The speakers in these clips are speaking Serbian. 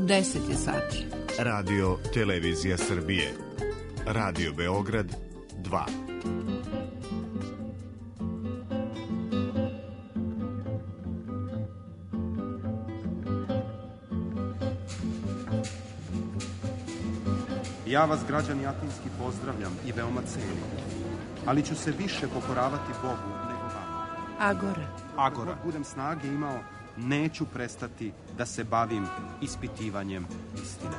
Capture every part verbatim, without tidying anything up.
deset je sati. Radio Televizija Srbije. Radio Beograd dva. Ja vas, građani Atinski, pozdravljam i veoma cenim, ali ću se više pokoravati Bogu nego vama. Agora. Agora. Dok budem snage imao, neću prestati da se bavim ispitivanjem istine.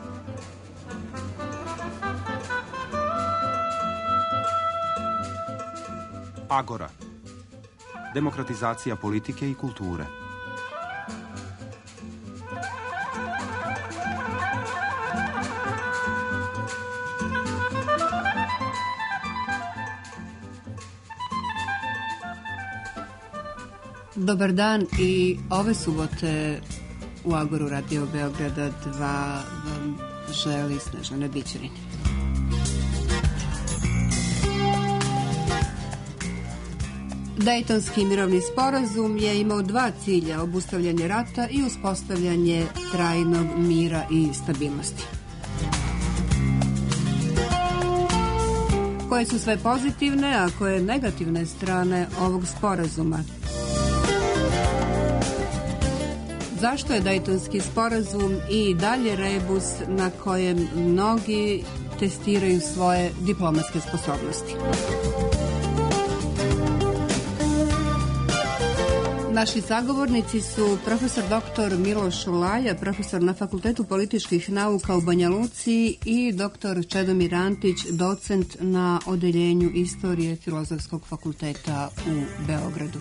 Agora. Demokratizacija politike i kulture. Dobar dan i ove subote u Agoru Radio Beograda dva vam želi Snežana Bićanin. Dejtonski mirovni sporazum je imao dva cilja, obustavljanje rata i uspostavljanje trajnog mira i stabilnosti. Koje su sve pozitivne, a koje negativne strane ovog sporazuma? Zašto je Dejtonski sporazum i dalje rebus na kojem mnogi testiraju svoje diplomatske sposobnosti? Naši sagovornici su profesor doktor Miloš Šolaja, profesor na Fakultetu političkih nauka u Banja Luci, i doktor Čedomir Antić, docent na odeljenju istorije Filozofskog fakulteta u Beogradu.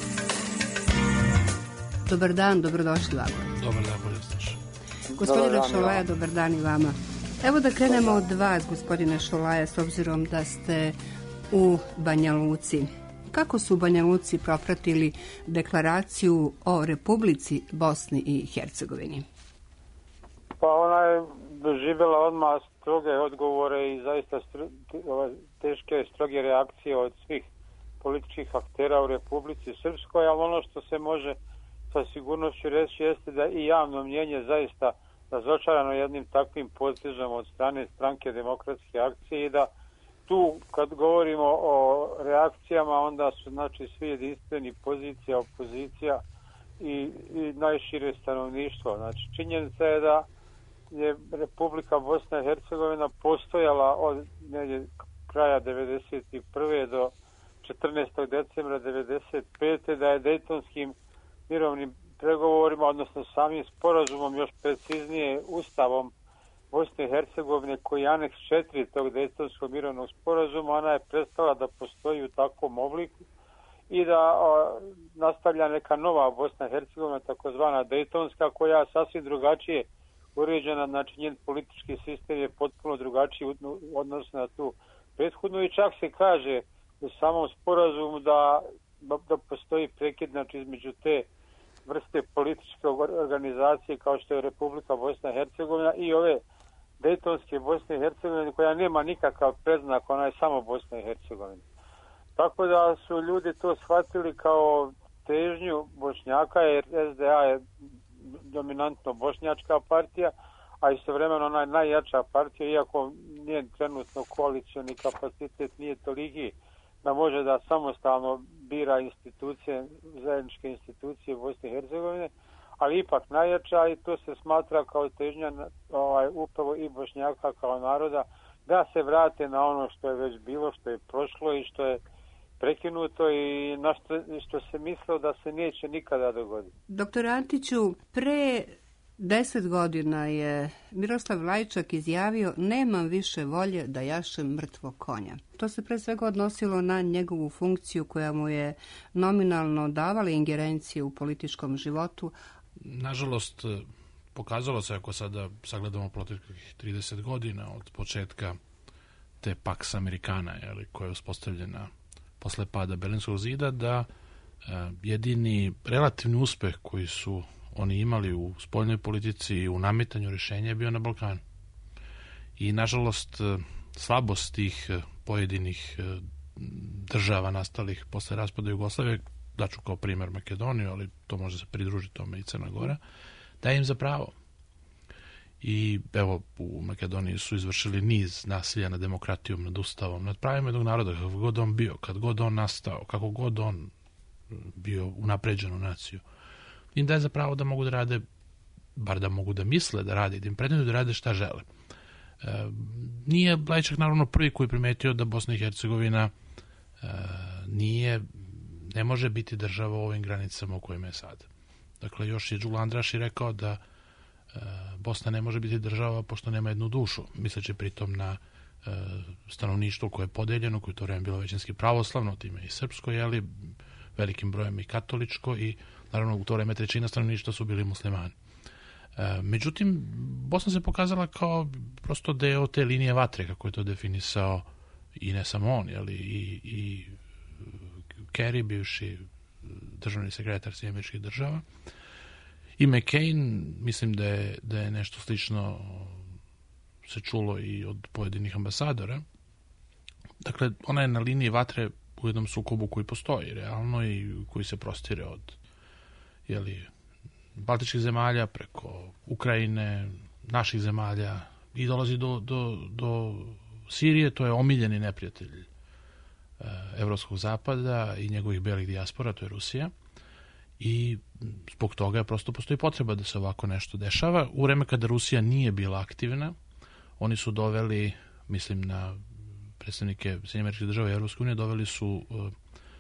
Dobar dan, dobrodošli u Agor. Dobar dan, bolje slušaj. Gospodine Šolaja, dobar dan i vama. Evo da krenemo od vas, gospodine Šolaja, s obzirom da ste u Banja Luci. Kako su u Banja Luci propratili deklaraciju o Republici Bosni i Hercegovini? Pa ona je doživjela odmah stroge odgovore i zaista teške stroge reakcije od svih političkih aktera u Republici Srpskoj, ali ono što se može sa sigurnošću reći jeste da i javno mnjenje zaista razočarano jednim takvim potezom od strane Stranke demokratske akcije i da tu kad govorimo o reakcijama onda su znači svi jedinstveni, pozicija, opozicija i, i najšire stanovništvo. Znači činjenica je da je Republika Bosna i Hercegovina postojala od negdje kraja devedeset prve do četrnaestog decembra devedeset pete da je Dejtonskim mirovnim pregovorima, odnosno samim sporazumom, još preciznije Ustavom Bosne i Hercegovine, koji je aneks četiri tog Dejtonskog mirovnog sporazuma, ona je prestala da postoji u takvom obliku i da a, nastavlja neka nova Bosna i Hercegovina, takozvana Dejtonska, koja je sasvim drugačije uređena, znači njen politički sistem je potpuno drugačiji odnosno na tu prethodnu i čak se kaže u samom sporazumu da, da, da postoji prekid znači, između te vrste političke organizacije kao što je Republika Bosna i Hercegovina i ove Dejtonske Bosne i Hercegovine koja nema nikakav predznak, ona je samo Bosna i Hercegovina. Tako da su ljudi to shvatili kao težnju Bošnjaka, jer S D A je dominantno bošnjačka partija, a istovremeno ona je najjača partija, iako njen trenutno koalicioni kapacitet nije toliki da može da samostalno bira institucije, zajedničke institucije Bosne i Hercegovine, ali ipak najjača i to se smatra kao težnja ovaj, upravo i Bošnjaka kao naroda da se vrate na ono što je već bilo, što je prošlo i što je prekinuto i na što, što se mislilo da se neće nikada dogoditi. Doktor Antiću, pre deset godina je Miroslav Lajčak izjavio: nemam više volje da jašem mrtvog konja. To se pre svega odnosilo na njegovu funkciju koja mu je nominalno davala ingerencije u političkom životu. Nažalost, pokazalo se, ako sada sagledamo proteklih trideset godina od početka te Pax Americana, jeli, koja je uspostavljena posle pada Berlinskog zida, da e, jedini relativni uspeh koji su oni imali u spoljnoj politici i u nametanju rješenja je bio na Balkanu. I nažalost slabost tih pojedinih država nastalih posle raspada Jugoslavije, daću kao primjer Makedoniju, ali to može se pridružiti tome i Crna Gora, daje im za pravo. i evo u Makedoniji su izvršili niz nasilja nad demokratijom, nad ustavom, nad pravima jednog naroda, kako god on bio, kad god on nastao, kako god on bio unapređen u naciju. Im daje za pravo da mogu da rade, bar da mogu da misle da rade, da im pretenduju da rade šta žele. E, nije Lajčak naravno prvi koji primetio da Bosna i Hercegovina e, nije, ne može biti država u ovim granicama u kojima je sad. Dakle, još je Đula Andraši rekao da e, Bosna ne može biti država pošto nema jednu dušu, misleći pritom na e, stanovništvo koje je podeljeno, koje je to vreme bilo većinski pravoslavno, time i srpsko, jeli, velikim brojem i katoličko i naravno u to vreme trećina stanovništva su bili muslimani. E, međutim, Bosna se pokazala kao prosto deo te linije vatre, kako je to definisao i ne samo on, jeli, i, i Kerry, bivši državni sekretar Sjedinjenih Američkih Država, i McCain, mislim da je, da je nešto slično se čulo i od pojedinih ambasadora. Dakle, ona je na liniji vatre u jednom sukobu koji postoji realno i koji se prostire od jeli, baltičkih zemalja preko Ukrajine, naših zemalja i dolazi do, do, do Sirije. To je omiljeni neprijatelj e, Evropskog zapada i njegovih belih dijaspora, to je Rusija. I zbog toga prosto postoji potreba da se ovako nešto dešava. U vreme kada Rusija nije bila aktivna, oni su doveli, mislim na predstavnike Sjedinjenih Američkih Država i Evropske unije, doveli su uh,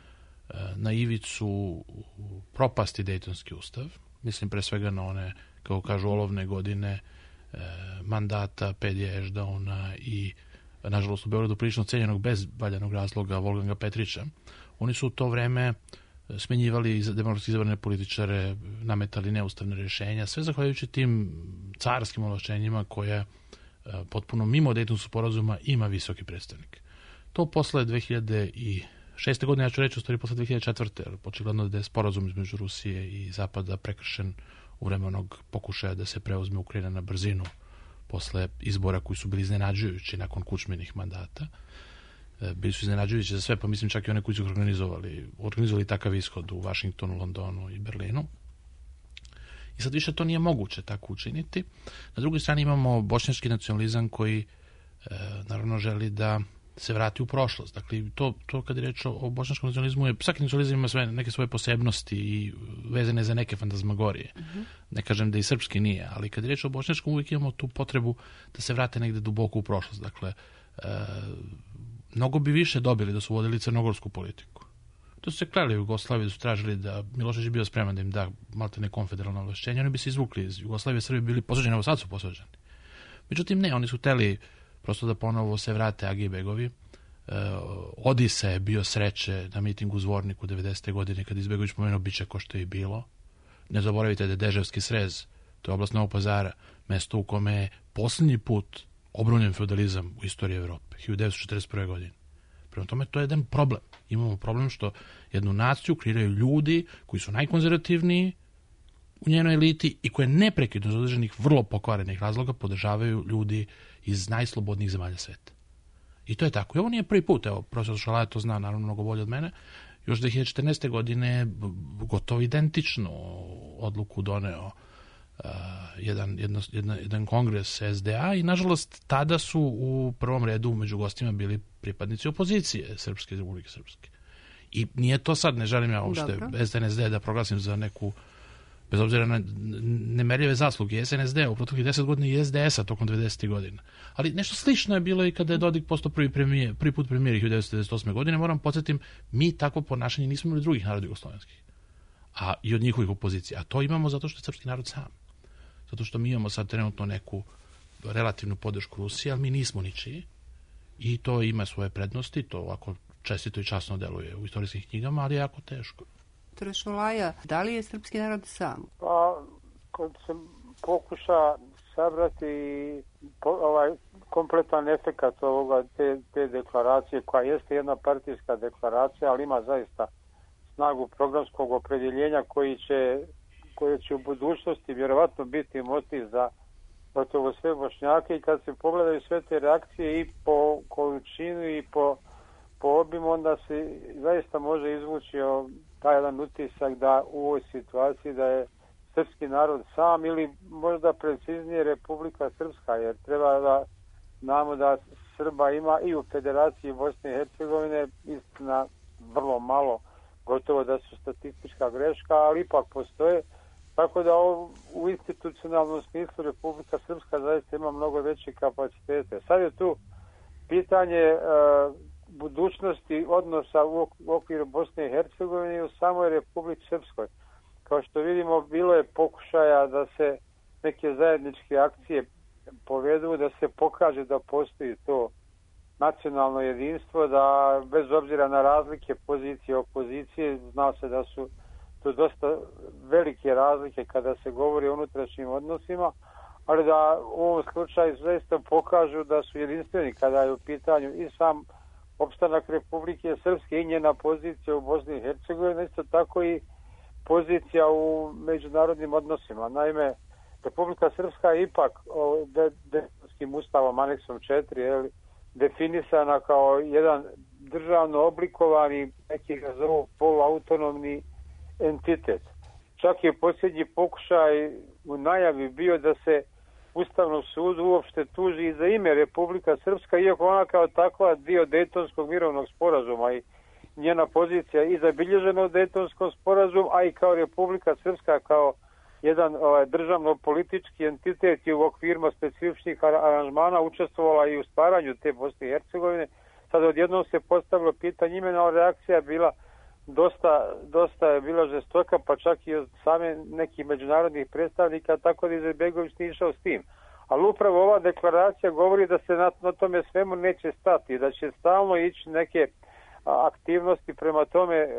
na ivicu propasti Dejtonski ustav. Mislim pre svega na one, kako kažu, olovne godine uh, mandata Pedija Ešdauna i, nažalost, u Beogradu prilično cenjenog bez valjanog razloga Volganga Petrića. Oni su u to vreme smenjivali demokratski izabrane političare, nametali neustavne rješenja, sve zahvaljujući tim carskim ovlašćenjima koje potpuno mimo Dejtonskog sporazuma ima visoki predstavnik. To posle dve hiljade šeste. godine, ja ću reći u stvari posle dve hiljade četvrte. Očigledno da je sporazum između Rusije i Zapada prekršen u vreme onog pokušaja da se preuzme Ukrajina na brzinu posle izbora koji su bili iznenađujući nakon Kučminih mandata. Bili su iznenađujući za sve, pa mislim čak i one koji su organizovali, organizovali takav ishod u Vašingtonu, Londonu i Berlinu. I sad više to nije moguće tako učiniti. Na drugoj strani imamo bošnjački nacionalizam koji e, naravno želi da se vrati u prošlost. Dakle, to, to kad je reč o bošnjačkom nacionalizmu, je, svaki nacionalizam ima sve, neke svoje posebnosti i vezane za neke fantazmagorije. Uh-huh. Ne kažem da i srpski nije, ali kad je reč o bošnjačkom, uvijek imamo tu potrebu da se vrate negde duboko u prošlost. Dakle, e, mnogo bi više dobili da su vodili crnogorsku politiku. To su se kleli u Jugoslaviji, da su tražili da Milošević je bio spreman da im da malte ne konfederalno ovlašćenje, oni bi se izvukli iz Jugoslavije, Srbi bili posuđeni, evo sad su posuđeni. Međutim, ne, oni su hteli prosto da ponovo se vrate Agibegovi. E, Odisa je bio sreće na mitingu u Zvorniku devedesete. godine, kad Izbegović pomenuo biće ko što je bilo. Ne zaboravite da je Deževski srez, to je oblast Novog Pazara, mesto u kome je posljednji put obronjen feudalizam u istoriji Evrope, hiljadu devetsto četrdeset prve. godine. Prema tome, to je jedan problem. Imamo problem što jednu naciju kreiraju ljudi koji su najkonzervativniji u njenoj eliti i koje neprekidno iz određenih vrlo pokvarenih razloga podržavaju ljudi iz najslobodnijih zemalja sveta. I to je tako. I ovo nije prvi put. Evo, profesor Šalaja to zna naravno mnogo bolje od mene. Još dve hiljade četrnaeste. godine gotovo identičnu odluku doneo Uh, jedan, jedno, jedna, jedan kongres S D A i nažalost tada su u prvom redu među gostima bili pripadnici opozicije Srpske i Republike Srpske. I nije to sad, ne želim ja uopšte S N S D da proglasim za neku, bez obzira na nemerljive zasluge S N S D u proteklih deset godina i S D S-a tokom devedesetih. godina. Ali nešto slično je bilo i kada je Dodik postao prvi, premijer, prvi put premijer hiljadu devetsto devedeset osme. godine. Moram podsjetim, mi takvo ponašanje nismo imali drugih naroda jugoslovenskih, a i od njihovih opozicija. A to imamo zato što je srpski narod sam. Zato što mi imamo sad trenutno neku relativnu podršku Rusije, ali mi nismo ničiji i to ima svoje prednosti, to ovako čestito i časno deluje u istorijskim knjigama, ali je jako teško. Šolaja, da li je srpski narod sam? Pa, kad se pokuša sabrati po, ovaj kompletan efekat ovoga, te, te deklaracije, koja jeste jedna partijska deklaracija, ali ima zaista snagu programskog opredjeljenja koji će koje će u budućnosti vjerovatno biti motiv za gotovo sve Bošnjake, i kad se pogledaju sve te reakcije i po količini i po, po obimu, onda se zaista može izvući taj jedan utisak da u ovoj situaciji da je srpski narod sam ili možda preciznije Republika Srpska, jer treba da znamo da Srba ima i u Federaciji Bosne i Hercegovine, istina vrlo malo, gotovo da su statistička greška, ali ipak postoje. Tako da u institucionalnom smislu Republika Srpska zaista ima mnogo veće kapacitete. Sad je tu pitanje e, budućnosti odnosa u okviru Bosne i Hercegovine i u samoj Republici Srpskoj. Kao što vidimo, bilo je pokušaja da se neke zajedničke akcije povedu, da se pokaže da postoji to nacionalno jedinstvo, da bez obzira na razlike pozicije i opozicije, zna se da su to dosta velike razlike kada se govori o unutrašnjim odnosima, ali da u ovom slučaju zaista pokažu da su jedinstveni kada je u pitanju i sam opstanak Republike Srpske i njena pozicija u Bosni i Hercegovini, isto tako i pozicija u međunarodnim odnosima. Naime, Republika Srpska je ipak Dejtonskim ustavom aneksom četiri je definisana kao jedan državno oblikovani, neki ga zovu poluautonomni entitet. Čak je posljednji pokušaj u najavi bio da se Ustavnom sudu uopšte tuži i za ime Republika Srpska, iako ona kao takva dio Dejtonskog mirovnog sporazuma i njena pozicija i zabilježena u Dejtonskom sporazumu, a i kao Republika Srpska kao jedan ovaj, državno-politički entitet i u okvirima specifičnih aranžmana učestvovala i u stvaranju te Bosne i Hercegovine. Sad odjednom se postavilo pitanje imena, a reakcija bila dosta, dosta je bila žestoka, pa čak i od same nekih međunarodnih predstavnika, tako da Izetbegović nije išao s tim. Ali upravo ova deklaracija govori da se na, na tome svemu neće stati, da će stalno ići neke aktivnosti prema tome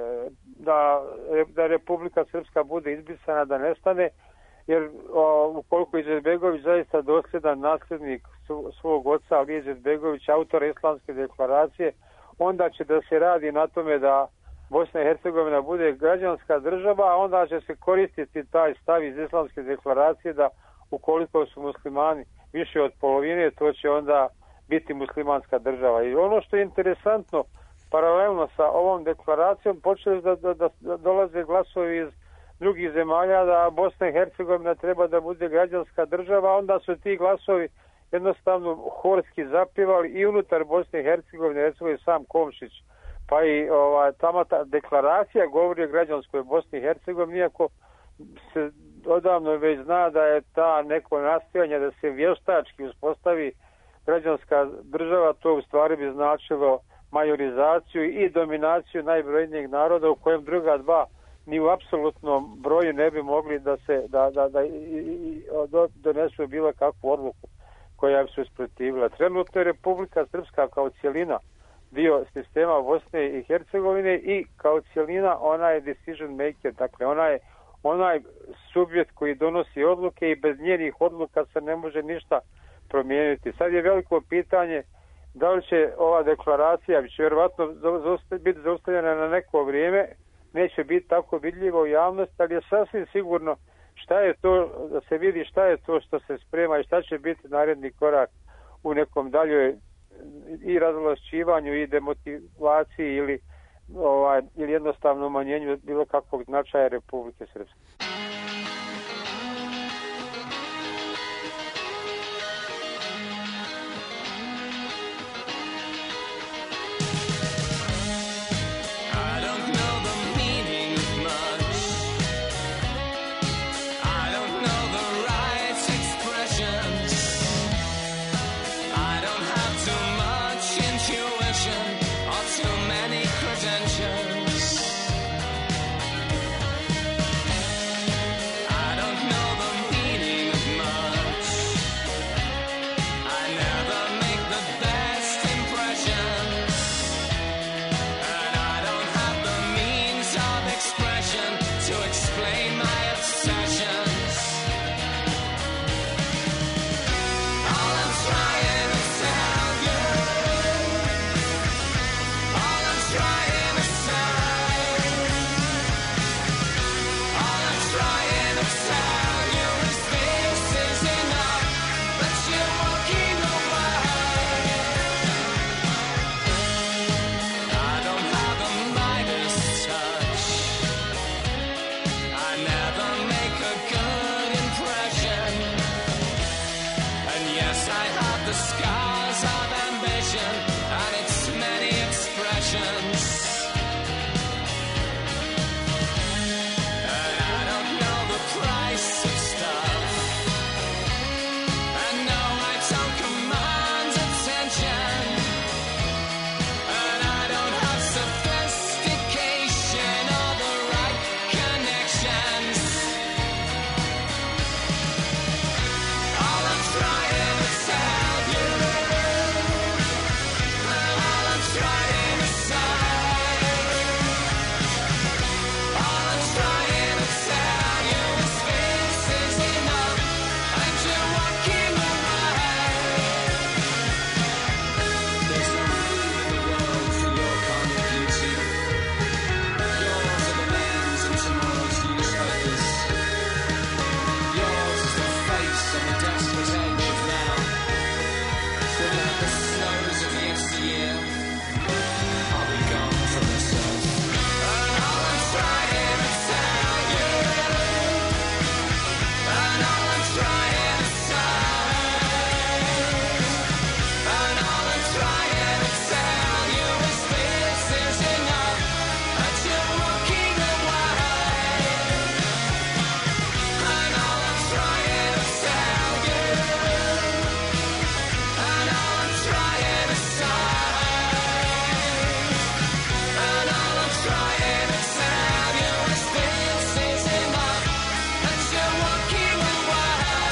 da, da Republika Srpska bude izbrisana, da nestane, jer o, ukoliko Izetbegović zaista dosljedan nasljednik svog oca Ali Izetbegović, autora Islamske deklaracije, onda će da se radi na tome da Bosna i Hercegovina bude građanska država, a onda će se koristiti taj stav iz Islamske deklaracije da ukoliko su muslimani više od polovine, to će onda biti muslimanska država. I ono što je interesantno, paralelno sa ovom deklaracijom počeli da, da, da dolaze glasovi iz drugih zemalja da Bosna i Hercegovina treba da bude građanska država, onda su ti glasovi jednostavno horski zapivali i unutar Bosne i Hercegovine, recimo i sam Komšić, pa i ova, tamo ta deklaracija govori o građanskoj Bosni i Hercegovini, iako se odavno već zna da je ta neko nastojanje da se vještački uspostavi građanska država, to u stvari bi značilo majorizaciju i dominaciju najbrojnijeg naroda u kojem druga dva ni u apsolutnom broju ne bi mogli da se da, da, da i, i, donesu bilo kakvu odluku koja bi se usprotivila. Trenutno je Republika Srpska kao cijelina dio sistema Bosne i Hercegovine i kao cijelina ona je decision maker, dakle ona je onaj subjekt koji donosi odluke i bez njenih odluka se ne može ništa promijeniti. Sad je veliko pitanje da li će ova deklaracija, će vjerovatno biti zaustavljena na neko vrijeme, neće biti tako vidljivo u javnosti, ali je sasvim sigurno šta je to, da se vidi šta je to što se sprema i šta će biti naredni korak u nekom daljoj i razvlašćivanju i demotivaciji ili, ovaj, ili jednostavno umanjenju bilo kakvog značaja Republike Srpske. the scars of ambition and its many expressions. And I don't know the price of stuff, and no, I don't command attention, and I don't have sophistication or the right connections. All I'm trying to tell you, all I'm trying to say, all I'm trying to tell you is this is enough, and you're walking away. There's no room in the world for your kind of beauty. Yours are the names in tomorrow's newspapers. Yours is the face on the desperate edge of now. Without the snows of yesteryear, I'll be gone from this earth. And all I'm trying to tell you, and all I'm trying to say, and all I'm trying to tell you is this is enough, and you're walking away. And all I'm trying to tell you, and all I'm trying to say, and all I'm trying to tell you is this is enough, and you're walking away.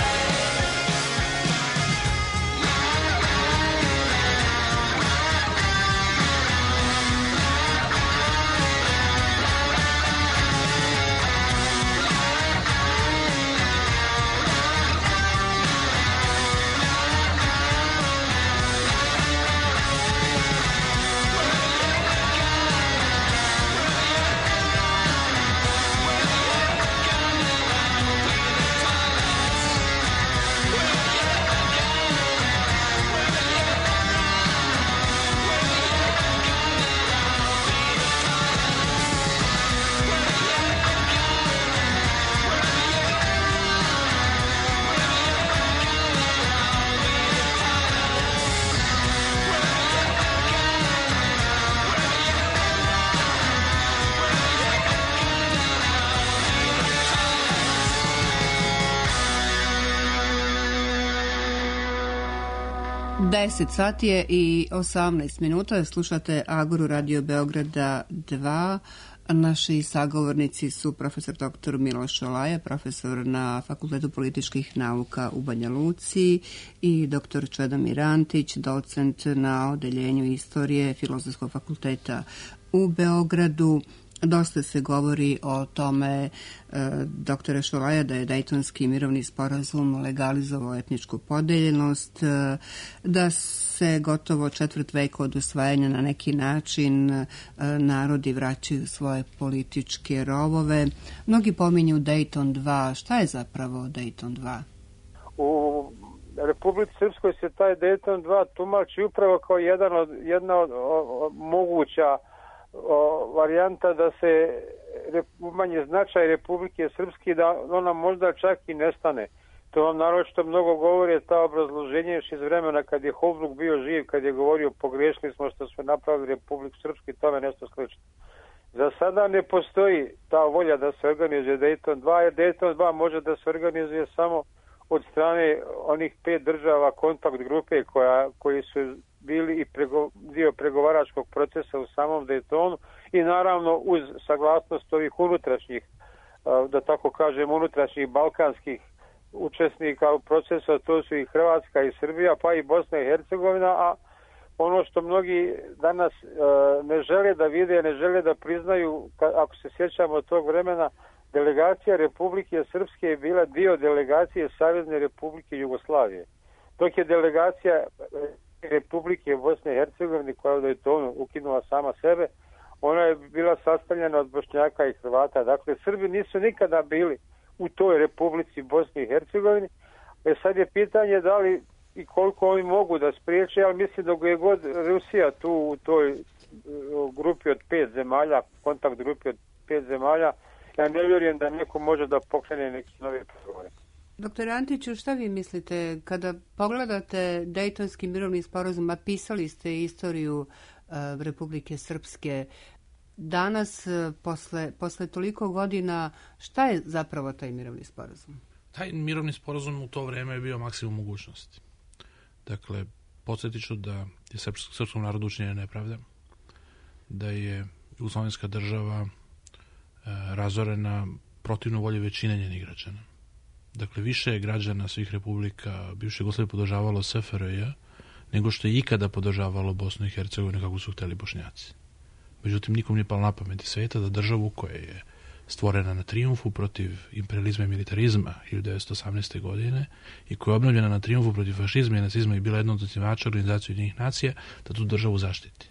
deset sati je i osamnaest minuta. Slušate Agoru Radio Beograda dva. Naši sagovornici su profesor doktor Miloš Šolaja, profesor na Fakultetu političkih nauka u Banja Luci, i doktor Čedomir Antić, docent na Odeljenju istorije Filozofskog fakulteta u Beogradu. Dosta se govori o tome, e, doktore Šolaja, da je Dejtonski mirovni sporazum legalizovao etničku podeljenost, e, da se gotovo četvrt veka od usvajanja na neki način e, narodi vraćaju svoje političke rovove. Mnogi pominju Dejton dva. Šta je zapravo Dejton dva? U Republici Srpskoj se taj Dejton dva tumači upravo kao jedan od, jedna od o, o, moguća o, varijanta da se umanji značaj Republike Srpske, da ona možda čak i nestane. To vam naročito mnogo govori ta obrazloženje još iz vremena kad je Hobzbuk bio živ, kad je govorio pogrešili smo što smo napravili Republiku Srpsku i tome nešto slično. Za sada ne postoji ta volja da se organizuje Dejton dva, jer Dejton dva može da se organizuje samo od strane onih pet država kontakt grupe koja, koji su bili i prego, dio pregovaračkog procesa u samom Dejtonu i naravno uz saglasnost ovih unutrašnjih, da tako kažem, unutrašnjih balkanskih učesnika u procesu, to su i Hrvatska i Srbija, pa i Bosna i Hercegovina, a ono što mnogi danas e, ne žele da vide, ne žele da priznaju, ka, ako se sjećamo tog vremena, delegacija Republike Srpske je bila dio delegacije Savezne Republike Jugoslavije. Dok je delegacija Republike Bosne i Hercegovine, koja je to ukinula sama sebe, ona je bila sastavljena od Bošnjaka i Hrvata. Dakle, Srbi nisu nikada bili u toj Republici Bosne i Hercegovine. E sad je pitanje da li i koliko oni mogu da spriječe, ali mislim da je god Rusija tu u toj grupi od pet zemalja, kontakt grupi od pet zemalja, ja ne vjerujem da neko može da pokrene neki novi pregovore. Doktore Antiću, šta vi mislite kada pogledate Dejtonski mirovni sporazum, a pisali ste istoriju uh, Republike Srpske, danas, uh, posle, posle toliko godina, šta je zapravo taj mirovni sporazum? Taj mirovni sporazum u to vreme je bio maksimum mogućnosti. Dakle, podsjetit ću da je srps, srpskom narodu učinjena nepravda, da je jugoslovenska država uh, razorena protivno volje većine njenih građana. Dakle, više je građana svih republika bivše Jugoslavije podržavalo S F R J nego što je ikada podržavalo Bosnu i Hercegovinu kako su hteli Bošnjaci. Međutim, nikom nije palo na pamet iz sveta da državu koja je stvorena na trijumfu protiv imperializma i militarizma hiljadu devetsto osamnaeste. godine i koja je obnovljena na trijumfu protiv fašizma i nacizma i bila jedna od osnivača organizacije Ujedinjenih nacija, da tu državu zaštiti.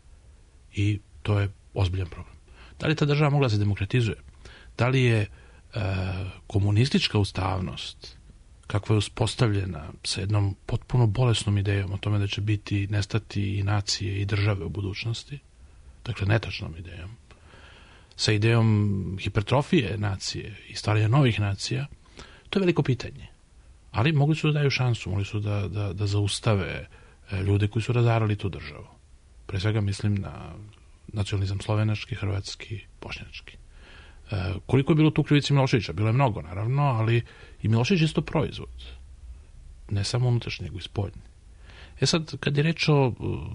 I to je ozbiljan problem. Da li ta država mogla da se demokratizuje? Da li je komunistička ustavnost, kakva je uspostavljena sa jednom potpuno bolesnom idejom o tome da će biti nestati i nacije i države u budućnosti, dakle netačnom idejom, sa idejom hipertrofije nacije i stvaranja novih nacija, to je veliko pitanje. Ali mogli su da daju šansu, mogli su da, da, da zaustave ljude koji su razarali tu državu. Pre svega mislim na nacionalizam slovenački, hrvatski, bošnjački. E, koliko je bilo tu krivici Miloševića? Bilo je mnogo, naravno, ali i Milošević je isto proizvod. Ne samo unutrašnji, nego i spoljni. E sad, kad je reč o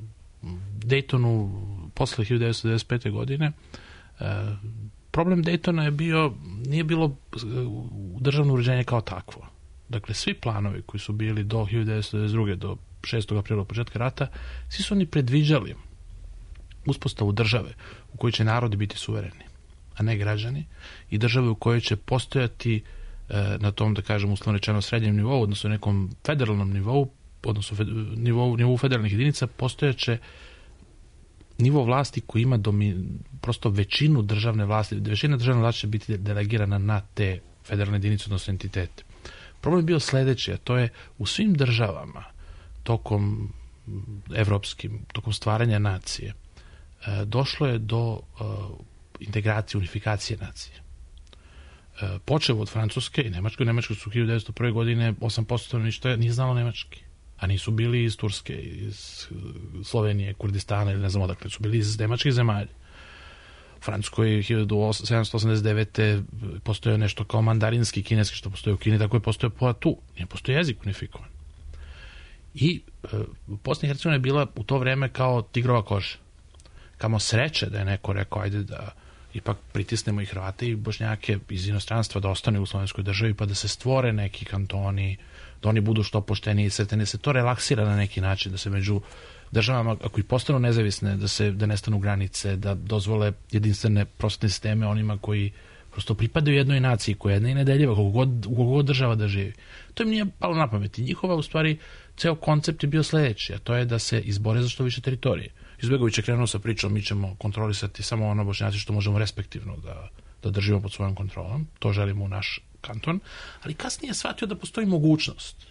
Dejtonu posle hiljadu devetsto devedeset pete. godine, e, problem Dejtona je bio, nije bilo državno uređenje kao takvo. Dakle, svi planovi koji su bili do hiljadu devetsto devedeset druge. do šestog aprila početka rata, svi su oni predviđali uspostavu države u kojoj će narodi biti suvereni, a ne građani, i države u kojoj će postojati e, na tom, da kažem, uslovno rečeno srednjem nivou, odnosno nekom federalnom nivou, odnosno fed, nivou, nivou federalnih jedinica, postojaće nivo vlasti koji ima domi, prosto većinu državne vlasti, većina državne vlasti će biti delegirana na te federalne jedinice, odnosno entitete. Problem je bio sledeći, a to je u svim državama tokom evropskim, tokom stvaranja nacije, e, došlo je do e, integracije, unifikacije nacije. E, počevo od Francuske i Nemačke. U Nemačkoj su hiljadu devetsto prve. godine osam posto stanovništva nije znalo nemački. A nisu bili iz Turske, iz Slovenije, Kurdistana ili ne znam odakle. Su bili iz nemačkih zemalja. U Francuskoj hiljadu sedamsto osamdeset devete. postoje nešto kao mandarinski kineski, što postoje u Kini, tako je postoje po tu. Nije postoje jezik unifikovan. I e, Bosna i Hercegovina je bila u to vreme kao tigrova koža. Kamo sreće da je neko rekao, ajde da ipak pritisnemo i Hrvate i Bošnjake iz inostranstva da ostane u slovenskoj državi, pa da se stvore neki kantoni, da oni budu što pošteniji i sreteni, da se to relaksira na neki način, da se među državama, ako i postanu nezavisne, da se da nestanu granice, da dozvole jedinstvene prosvetne sisteme onima koji prosto pripadaju jednoj naciji, koja je jedna i nedeljiva, koliko god, god država da živi. To im nije palo na pamet. I njihova, u stvari, ceo koncept je bio sledeći, a to je da se izbore za što više teritorije. Izbegović je krenuo sa pričom, mi ćemo kontrolisati samo ono Bošnjaci što možemo respektivno da, da držimo pod svojom kontrolom. To želimo u naš kanton. Ali kasnije je shvatio da postoji mogućnost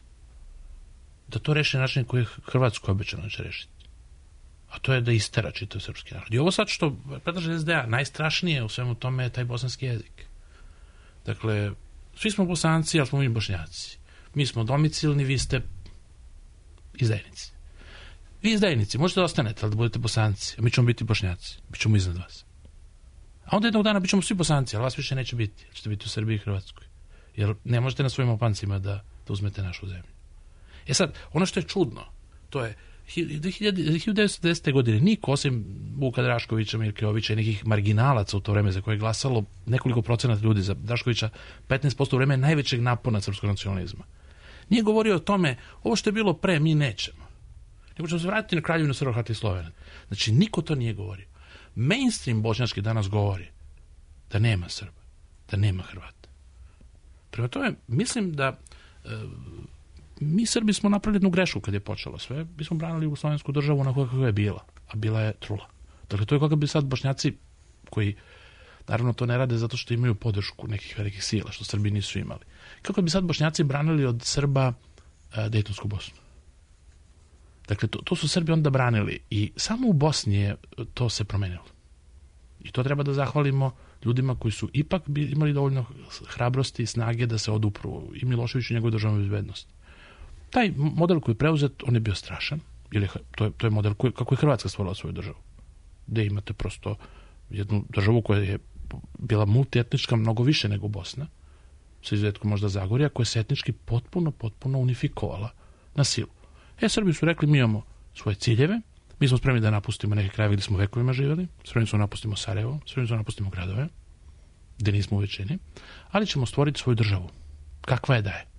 da to reši na način koji je Hrvatsko obećano će rešiti. A to je da istera čitav srpski narod. I ovo sad što predlaže S D A, najstrašnije u svemu tome je taj bosanski jezik. Dakle, svi smo Bosanci, ali smo mi Bošnjaci. Mi smo domicilni, vi ste izdajnici. Vi izdajnici, možete da ostanete, ali da budete Bosanci, a mi ćemo biti Bošnjaci, bit ćemo iznad vas. A onda jednog dana bit ćemo svi Bosanci, ali vas više neće biti, ćete biti u Srbiji i Hrvatskoj. Jer ne možete na svojim opancima da, da uzmete našu zemlju. E sad, ono što je čudno, to je hiljadu devetsto desete. godine niko, osim Vuka Draškovića, Mirka Jovića i nekih marginalaca u to vreme za koje je glasalo nekoliko procenata ljudi, za Draškovića petnaest posto vreme najvećeg napona srpskog nacionalizma, nije govorio o tome, ovo što je bilo pre, mi nećemo. Nego ćemo se vratiti na Kraljevinu Srba, Hrvata i Slovena. Znači, niko to nije govorio. Mainstream bošnjački danas govori da nema Srba, da nema Hrvata. Prema tome, mislim da e, mi Srbi smo napravili jednu grešku kad je počelo sve. Mi smo branili jugoslovensku državu onako kako je bila, a bila je trula. Dakle, to je kako bi sad Bošnjaci, koji naravno to ne rade zato što imaju podršku nekih velikih sila, što Srbi nisu imali. Kako bi sad Bošnjaci branili od Srba e, Dejtonsku Bosnu? Dakle, to, to su Srbi onda branili i samo u Bosni je to se promenilo. I to treba da zahvalimo ljudima koji su ipak imali dovoljno hrabrosti i snage da se odupru i Miloševiću i njegovoj državnoj bezbednosti. Taj model koji je preuzet, on je bio strašan, jer je, to, je, to je model koji, kako je Hrvatska stvorila svoju državu. Gde imate prosto jednu državu koja je bila multietnička mnogo više nego Bosna, sa izuzetkom možda Zagorja, koja se etnički potpuno, potpuno unifikovala na silu. E, Srbi su rekli, mi imamo svoje ciljeve, mi smo spremni da napustimo neke krajeve gdje smo vekovima živjeli, spremni smo da napustimo Sarajevo, spremni smo da napustimo gradove, gdje nismo u većini, ali ćemo stvoriti svoju državu. Kakva je da je?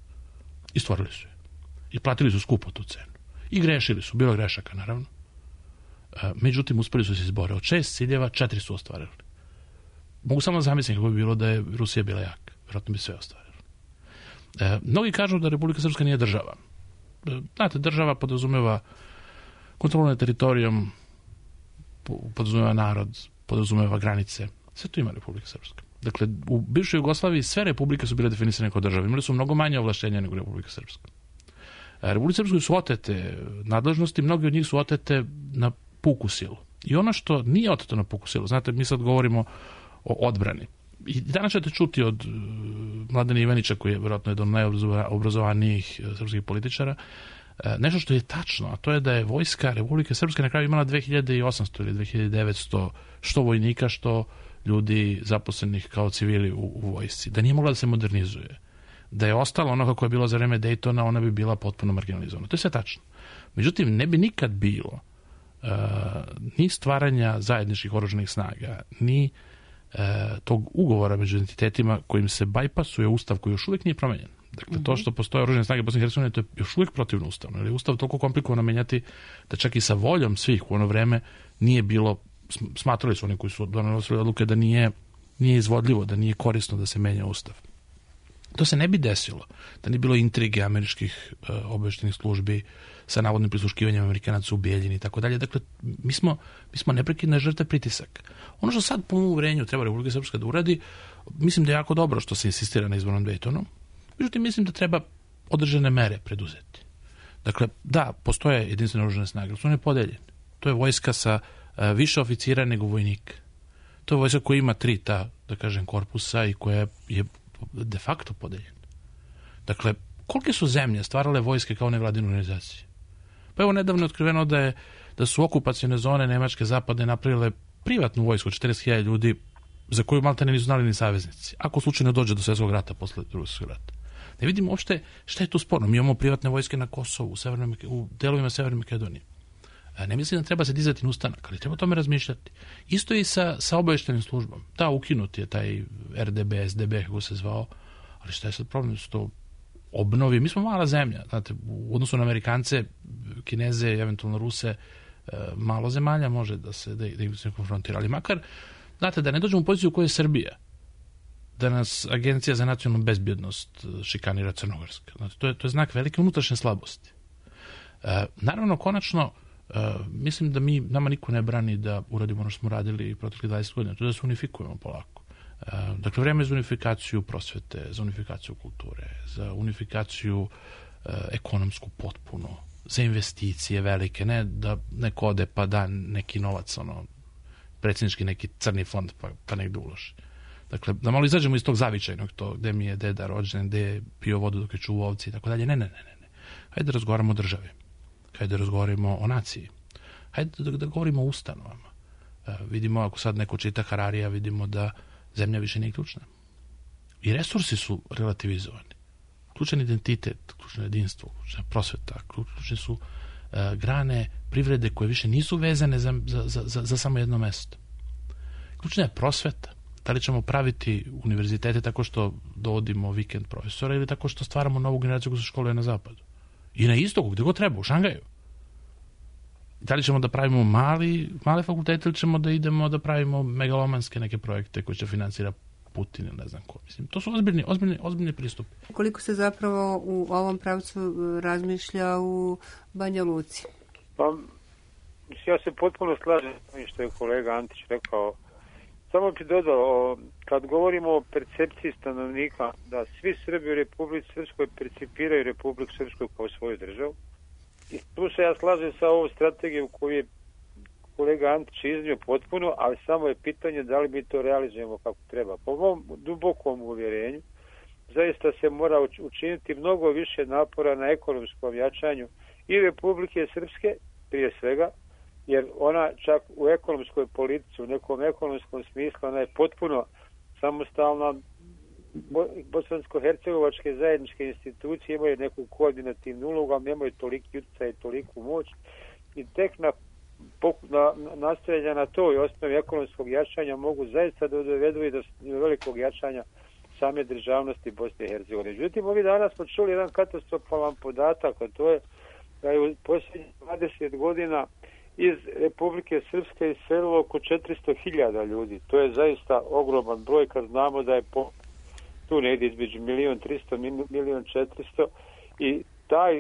I stvorili su je. I platili su skupo tu cenu. I grešili su, bilo grešaka naravno. E, međutim, uspeli su se izbore. Od šest ciljeva, četiri su ostvarili. Mogu samo zamisliti kako bi bilo da je Rusija bila jaka. Vjerojatno bi sve ostvarili. E, mnogi kažu da Republika Srpska nije država. E, znate, država podrazumeva kontrolu nad teritorijom, podrazumeva narod, podrazumeva granice. Sve to ima Republika Srpska. Dakle, u bivšoj Jugoslaviji sve republike su bile definisane kao države. Imali su mnogo manje ovlaštenja nego Republika Srpska. Republika Srpskoj su otete nadležnosti, mnogi od njih su otete na puku silu. I ono što nije oteto na puku silu, znate, mi sad govorimo o odbrani. I danas ćete čuti od uh, Mladena Ivanića, koji je vjerojatno jedan od najobrazovanijih uh, srpskih političara, uh, nešto što je tačno, a to je da je vojska Republike Srpske na kraju imala dve hiljade osamsto ili dve hiljade devetsto što vojnika, što ljudi zaposlenih kao civili u, u vojsci. Da nije mogla da se modernizuje. Da je ostalo ono kako je bilo za vreme Daytona, ona bi bila potpuno marginalizovana. To je sve tačno. Međutim, ne bi nikad bilo uh, ni stvaranja zajedničkih oružanih snaga, ni uh, tog ugovora među entitetima kojim se bajpasuje ustav koji još uvijek nije promenjen. Dakle, mm-hmm. to što postoje oružane snage Bosne i Hercegovine, to je još uvijek protivno ustavno. Jer je ustav toliko komplikovano menjati da čak i sa voljom svih u ono vreme nije bilo, smatrali su oni koji su donosili odluke da nije, nije izvodljivo, da nije korisno da se menja ustav. To se ne bi desilo da nije bilo intrige američkih uh, obavještajnih službi sa navodnim prisluškivanjem Amerikanaca u Bijeljini i tako dalje. Dakle, mi smo, mi smo neprekidne žrtve pritisak. Ono što sad po mom uvjerenju treba Republika Srpska da uradi, mislim da je jako dobro što se insistira na izbornom Daytonu. Međutim, mislim da treba određene mere preduzeti. Dakle, da, postoje jedinstvene oružane snage, ali su one podeljene. To je vojska sa uh, više oficira nego vojnika. To je vojska koja ima tri ta, da kažem, korpusa i koja je de facto podeljen. Dakle, kolike su zemlje stvarale vojske kao nevladine organizacije? Pa evo nedavno je otkriveno da, je, da su okupacione zone Nemačke zapadne napravile privatnu vojsku od četrdeset hiljada ljudi za koju maltene nisu znali ni saveznici. Ako slučajno dođe do svjetskog rata posle drugog svjetskog rata. Ne vidimo uopšte šta je tu sporno. Mi imamo privatne vojske na Kosovu, u, Severnoj, u delovima Severne Makedonije. Ne mislim da treba se dizati na ustanak, ali treba o tome razmišljati. Isto i sa, sa obavještajnim službom. Da, ukinut je taj R D B, S D B, kako se zvao, ali šta je sad problem s to obnovi? Mi smo mala zemlja, znate, u odnosu na Amerikance, Kineze, eventualno Ruse, malo zemalja može da se, da, da im se konfrontira. Ali makar, znate, da ne dođemo u poziciju u kojoj je Srbija, da nas Agencija za nacionalnu bezbjednost šikanira Crnogorska. Znate, to je, to je znak velike unutrašnje slabosti. E, naravno, konačno, Uh, mislim da mi, nama niko ne brani da uradimo ono što smo radili proteklih dvadeset godina, to da se unifikujemo polako. Uh, dakle, vreme je za unifikaciju prosvete, za unifikaciju kulture, za unifikaciju uh, ekonomsku potpuno, za investicije velike, ne da neko ode pa da neki novac, ono, predsjednički neki crni fond pa, pa negdje uloži. Dakle, da malo izađemo iz tog zavičajnog, to gde mi je deda rođen, gde je pio vodu dok je čuvao ovce i tako dalje. Ne, ne, ne, ne. Hajde da razgovaramo o državi. Hajde da razgovaramo o naciji. Hajde da, da govorimo o ustanovama. E, vidimo, ako sad neko čita Hararija, vidimo da zemlja više nije ključna. I resursi su relativizovani. Ključan identitet, ključno jedinstvo, ključna prosveta, ključne su e, grane privrede koje više nisu vezane za, za, za, za samo jedno mesto. Ključna je prosveta. Da li ćemo praviti univerzitete tako što dovodimo vikend profesora ili tako što stvaramo novu generaciju koja se školuje na zapadu. I na istoku, gdje god treba, u Šangaju. Da li ćemo da pravimo mali, male fakultete ili ćemo da idemo da pravimo megalomanske neke projekte koje će financira Putin ili ne znam ko. Mislim, to su ozbiljni, ozbiljni, ozbiljni pristupi. Koliko se zapravo u ovom pravcu razmišlja u Banja Luci? Pa, ja se potpuno slažem što je kolega Antić rekao. Samo bi dodao, kad govorimo o percepciji stanovnika, da svi Srbi u Republici Srpskoj percipiraju Republiku Srpsku kao svoju državu. I tu se ja slažem sa ovom strategijom koju je kolega Antić iznio potpuno, ali samo je pitanje da li mi to realizujemo kako treba. Po mom dubokom uvjerenju, zaista se mora učiniti mnogo više napora na ekonomskom jačanju i Republike Srpske, prije svega, jer ona čak u ekonomskoj politici, u nekom ekonomskom smislu, ona je potpuno samostalna. Bosansko-hercegovačke zajedničke institucije imaju neku koordinativnu ulogu, ali nemaju toliki utjecaj i toliku moć. I tek na, na nastojanja na toj osnovi ekonomskog jačanja mogu zaista da dovedu i do velikog jačanja same državnosti Bosne i Hercegovine. Međutim, ovih dana smo čuli jedan katastrofalan podatak, a to je da je u posljednjih dvadeset godina iz Republike Srpske iselilo oko četiristo hiljada ljudi. To je zaista ogroman broj kad znamo da je po, tu negdje između milijon tristo, milijon četiristo i taj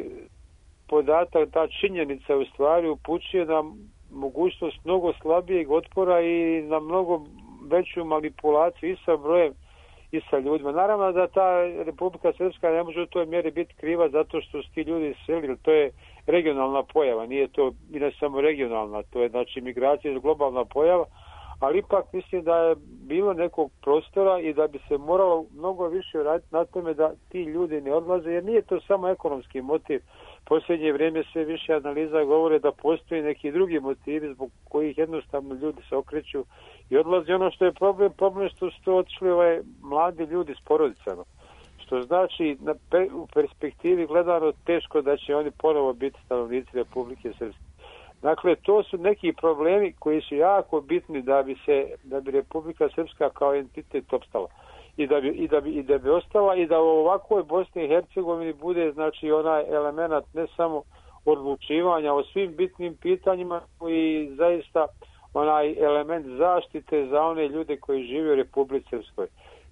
podatak, ta činjenica u stvari upućuje na mogućnost mnogo slabijeg otpora i na mnogo veću manipulaciju i sa brojem i sa ljudima. Naravno da ta Republika Srpska ne može u toj mjeri biti kriva zato što su ti ljudi iselili. To je regionalna pojava, nije to i ne samo regionalna, to je znači migracija je globalna pojava, ali ipak mislim da je bilo nekog prostora i da bi se moralo mnogo više raditi na tome da ti ljudi ne odlaze, jer nije to samo ekonomski motiv. Posljednje vrijeme sve više analiza govore da postoji neki drugi motivi zbog kojih jednostavno ljudi se okreću i odlaze. Ono što je problem, problem što su to otišli ovaj mladi ljudi s porodicama. Što znači na, u perspektivi gledano teško da će oni ponovo biti stanovnici Republike Srpske. Dakle, to su neki problemi koji su jako bitni da bi se, da bi Republika Srpska kao entitet opstala. I da bi, i da bi, i da bi ostala i da u ovakvoj Bosni i Hercegovini bude znači onaj element ne samo odlučivanja o svim bitnim pitanjima i zaista onaj element zaštite za one ljude koji žive u Republici Srpskoj.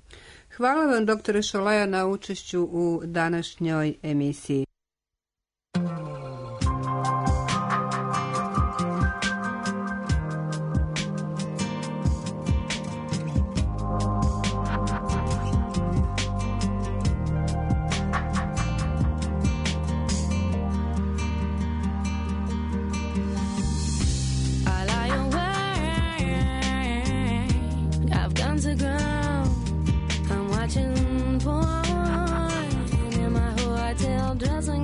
Hvala vam, doktore Šolaja, na učešću u današnjoj emisiji. Dress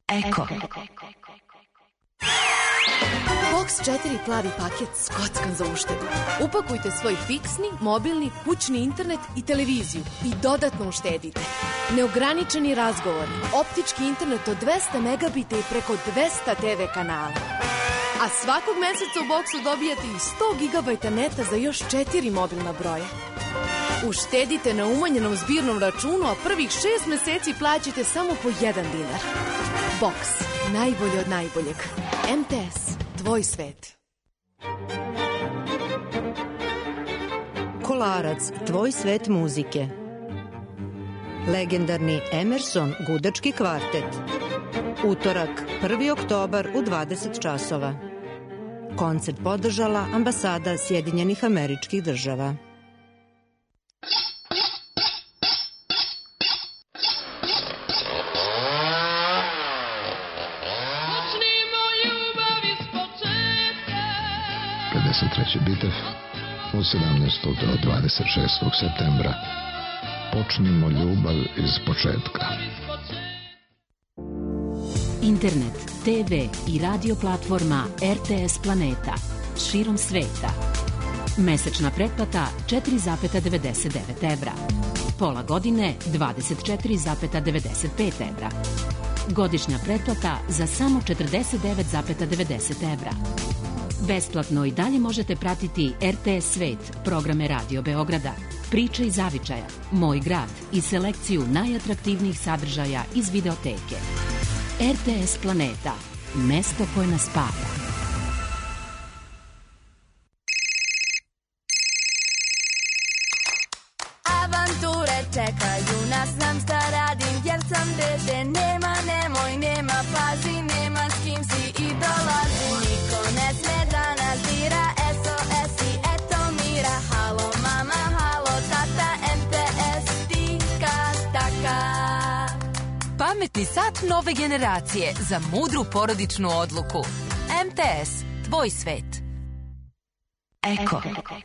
Eko. Box četiri plavi paket s kockan za uštedu. Upakujte svoj fiksni, mobilni, kućni internet i televiziju i dodatno uštedite. Neograničeni razgovori, optički internet od dvesta megabita i preko dvesta te ve kanala. A svakog meseca u Boxu dobijate i sto gigabajta neta za još četiri mobilna broja. Uštedite na umanjenom zbirnom računu, a prvih šest meseci plaćate samo po jedan dinar. Box. Najbolje od najboljeg. em te es. Tvoj svet. Kolarac. Tvoj svet muzike. Legendarni Emerson gudački kvartet. Utorak, prvi oktobar u dvadeset časova. Koncert podržala Ambasada Sjedinjenih Američkih Država. pedeset treći bitev od sedamnaestog do dvadeset šestog septembra. Počnimo ljubav iz početka. Internet, te ve i radio platforma er te es Planeta širom sveta. Mesečna pretplata četiri zarez devedeset devet evra. Pola godine dvadeset četiri zarez devedeset pet evra. Godišnja pretplata za samo četrdeset devet zarez devedeset evra. Besplatno i dalje možete pratiti er te es Svet, programe Radio Beograda, Priče iz zavičaja, Moj grad i selekciju najatraktivnijih sadržaja iz videoteke. er te es Planeta, mesto koje nas spaja. Avanture čekaju nas, znam šta radim, jer sam dete. Nema, nemoj, nema, pazi, nema s kim si i dolazi. Niko ne sme da nas dira, es o es i eto mira. Halo mama, halo tata, em te es tika taka. Pametni sat nove generacije za mudru porodičnu odluku. em te es, tvoj svet. Eko.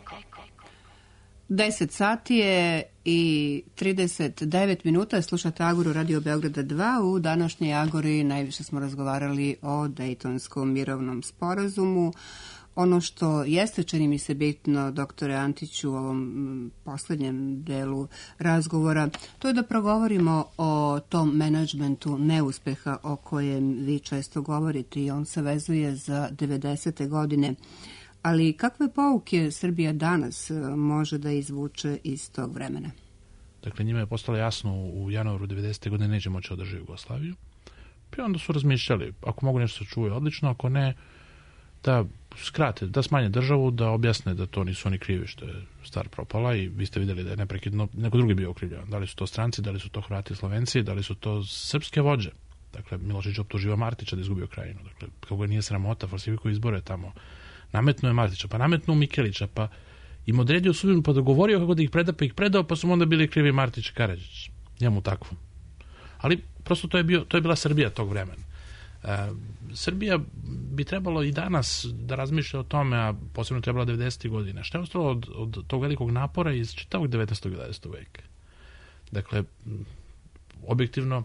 deset sati je i trideset devet minuta. Slušate Agoru Radio Beograda dva. U današnjoj Agori najviše smo razgovarali o Dejtonskom mirovnom sporazumu. Ono što jeste, čini mi se bitno, doktore Antiću, u ovom poslednjem delu razgovora, to je da progovorimo o tom menadžmentu neuspeha o kojem vi često govorite i on se vezuje za devedesete godine. Ali kakve pouke Srbija danas može da izvuče iz tog vremena? Dakle, njima je postalo jasno u januaru devedesete godine neće moći održati Jugoslaviju. I onda su razmišljali, ako mogu nešto se čuje odlično, ako ne, da skrate, da smanje državu, da objasne da to nisu oni krivi što je stvar propala i vi ste vidjeli da je neprekidno neko drugi bio okrivljen. Da li su to stranci, da li su to Hrvati i Slovenci, da li su to srpske vođe. Dakle, Milošić optužio Martića da izgubio Krajinu. Dakle, kako ga nije sramota, falsifikuju izbore tamo. Nametnuo je Martića, pa nametnuo Mikelića, pa im odredio sudbinu, pa dogovorio kako da ih preda, pa ih predao, pa su onda bili krivi Martić i Karadžić. Njemu takvu. Ali prosto to je, bio, to je bila Srbija tog vremena. E, Srbija bi trebalo i danas da razmišlja o tome, a posebno trebala devedesetih godina. Šta je ostalo od, od tog velikog napora iz čitavog devetnaestog i dvadesetog veka? Dakle, objektivno,